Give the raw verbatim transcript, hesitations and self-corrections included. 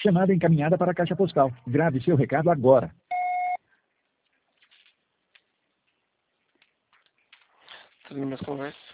Chamada encaminhada para a caixa postal. Grave seu recado agora. Termina a conversa.